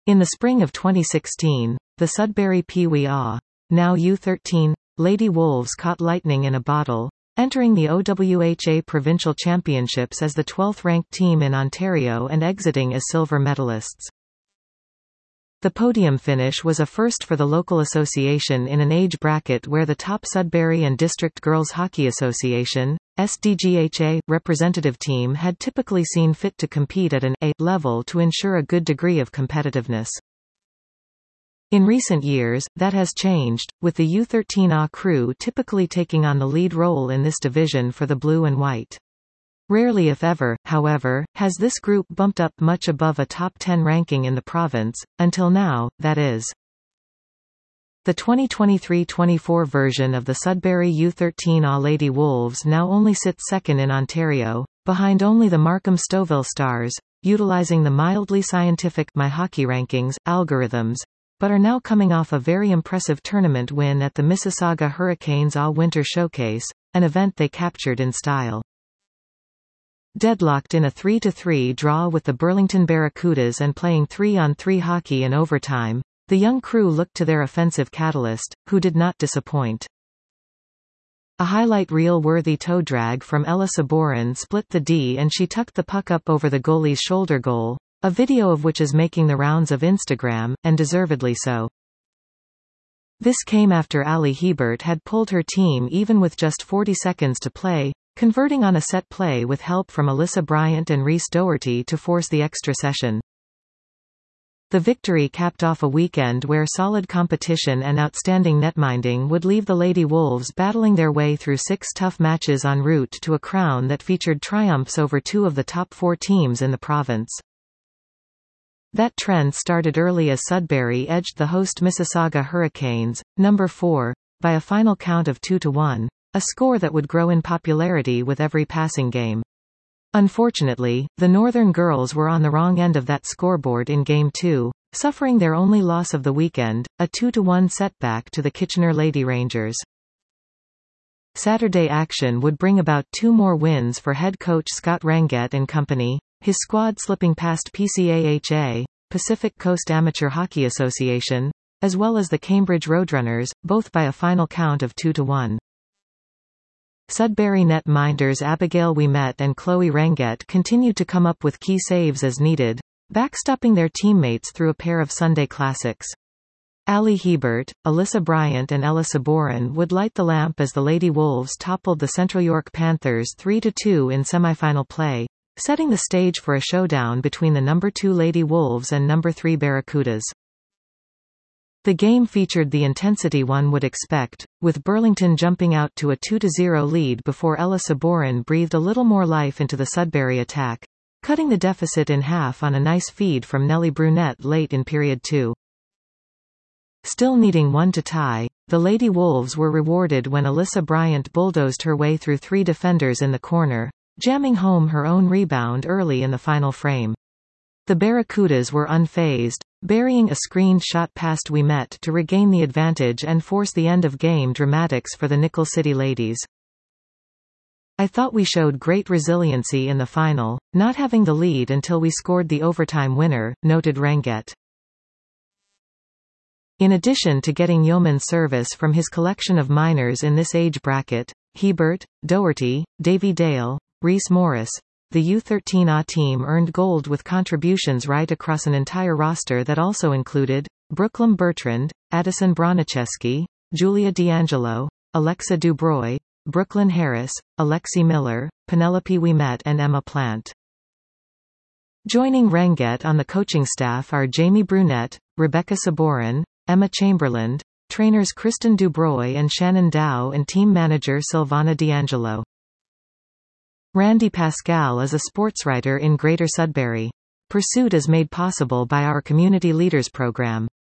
In the spring of 2016, the Sudbury Pee Wee now U13, Lady Wolves caught lightning in a bottle, entering the OWHA Provincial Championships as the 12th-ranked team in Ontario and exiting as silver medalists. The podium finish was a first for the local association in an age bracket where the top Sudbury and District Girls Hockey Association (SDGHA) representative team had typically seen fit to compete at an A level to ensure a good degree of competitiveness. In recent years, that has changed, with the U13A crew typically taking on the lead role in this division for the blue and white. Rarely if ever, however, has this group bumped up much above a top 10 ranking in the province, until now, that is. The 2023-24 version of the Sudbury U13A Lady Wolves now only sits second in Ontario, behind only the Markham Stouffville Stars, utilizing the mildly scientific My Hockey Rankings algorithms, but are now coming off a very impressive tournament win at the Mississauga Hurricanes All-Winter Showcase, an event they captured in style. Deadlocked in a 3-3 draw with the Burlington Barracudas and playing 3-on-3 hockey in overtime, the young crew looked to their offensive catalyst, who did not disappoint. A highlight reel-worthy toe drag from Ella Sabourin split the D and she tucked the puck up over the goalie's shoulder goal, a video of which is making the rounds of Instagram, and deservedly so. This came after Ali Hebert had pulled her team even with just 40 seconds to play, converting on a set play with help from Alyssa Bryant and Reese Doherty to force the extra session. The victory capped off a weekend where solid competition and outstanding netminding would leave the Lady Wolves battling their way through 6 tough matches en route to a crown that featured triumphs over 2 of the top 4 teams in the province. That trend started early as Sudbury edged the host Mississauga Hurricanes, number 4, by a final count of 2-1. A score that would grow in popularity with every passing game. Unfortunately, the Northern girls were on the wrong end of that scoreboard in Game 2, suffering their only loss of the weekend, a 2-1 setback to the Kitchener Lady Rangers. Saturday action would bring about 2 more wins for head coach Scott Ranguet and company, his squad slipping past PCAHA, Pacific Coast Amateur Hockey Association, as well as the Cambridge Roadrunners, both by a final count of 2-1. Sudbury net-minders Abigail Ouimet and Chloe Ranguet continued to come up with key saves as needed, backstopping their teammates through a pair of Sunday classics. Ali Hebert, Alyssa Bryant and Ella Sabourin would light the lamp as the Lady Wolves toppled the Central York Panthers 3-2 in semifinal play, setting the stage for a showdown between the number 2 Lady Wolves and number 3 Barracudas. The game featured the intensity one would expect, with Burlington jumping out to a 2-0 lead before Ella Sabourin breathed a little more life into the Sudbury attack, cutting the deficit in half on a nice feed from Nellie Brunette late in period 2. Still needing one to tie, the Lady Wolves were rewarded when Alyssa Bryant bulldozed her way through 3 defenders in the corner, jamming home her own rebound early in the final frame. The Barracudas were unfazed, burying a screened shot past Ouimet to regain the advantage and force the end-of-game dramatics for the Nickel City ladies. I thought we showed great resiliency in the final, not having the lead until we scored the overtime winner, noted Ranguet. In addition to getting yeoman service from his collection of minors in this age bracket, Hebert, Doherty, Davy Dale, Reese Morris, the U13A team earned gold with contributions right across an entire roster that also included Brooklyn Bertrand, Addison Bronicheski, Julia D'Angelo, Alexa Dubroy, Brooklyn Harris, Alexi Miller, Penelope Ouimet and Emma Plant. Joining Ranguet on the coaching staff are Jamie Brunette, Rebecca Sabourin, Emma Chamberlain, trainers Kristen Dubroy and Shannon Dow and team manager Silvana D'Angelo. Randy Pascal is a sportswriter in Greater Sudbury. Pursuit is made possible by our Community Leaders Program.